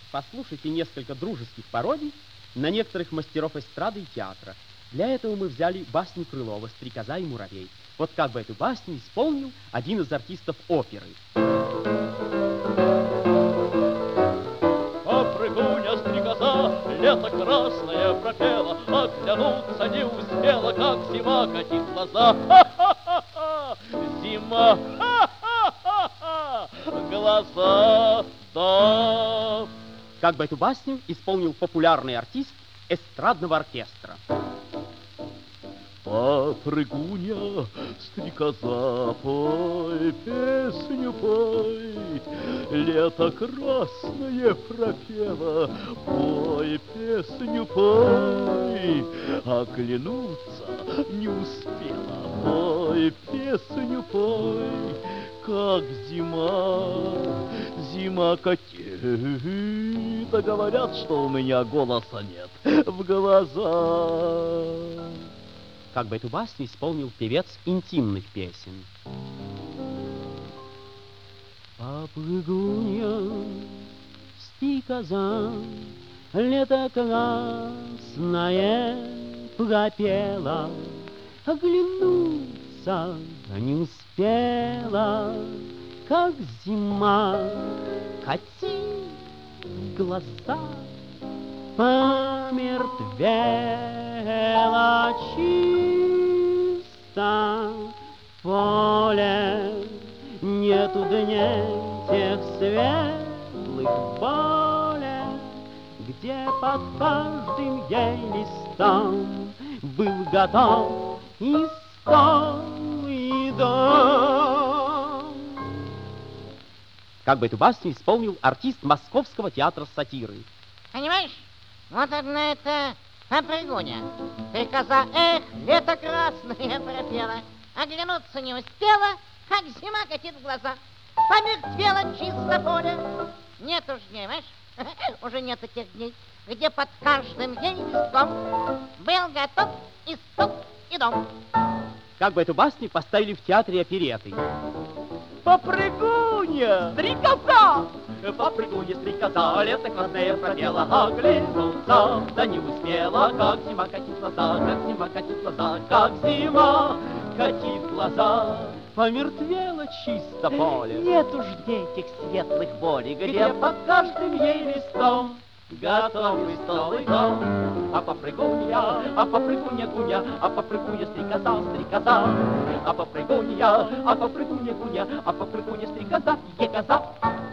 послушайте несколько дружеских пародий на некоторых мастеров эстрады и театра. Для этого мы взяли басню Крылова «Стрекоза и муравей». Вот как бы эту басню исполнил один из артистов оперы. Попрыгуня стрекоза, лето красное пропела, оглянуться не успела, как зима катит глаза. Ха-ха-ха-ха! Зима, ха-ха-ха-ха! Глаза, да. Как бы эту басню исполнил популярный артист эстрадного оркестра. Попрыгуня, стрекоза, пой, песню пой, лето красное пропела, пой, песню пой, оглянуться не успела, пой, песню пой, как зима, зима катит, а говорят, что у меня голоса нет в глазах. Как бы эту басню исполнил певец интимных песен. Попрыгуня, стрекоза, лето красное пропела, оглянуться не успела, как зима катит глаза, помертвела чисто поле, нету дней тех светлых более, где под каждым ей листом был готов и стол, и дом. Как бы эту басню исполнил артист Московского театра сатиры. Понимаешь, вот одна эта попрыгуня, стрекоза, эх, лето красное пропела, оглянуться не успела, как зима катит в глаза, помертвело чисто поле. Нет уж дней, понимаешь, уже нету тех дней, где под каждым ей листком был готов и стук, и дом. Как бы эту басню поставили в театре опереты. Попрыгуня, Стрекоза! Попрыгуня, стрекоза, лето красное пропела, оглянуться, да не успела, как зима катит глаза, как зима катит глаза, как зима катит глаза. Помертвело чисто поле, нет уж дней тех светлых болей, где под каждым ей листом готовый стол и дом. А попрыгуня гуня, а попрыгуня стрекоза, стрекоза. А попрыгуня гуня, а попрыгуня стрекоза, егоза.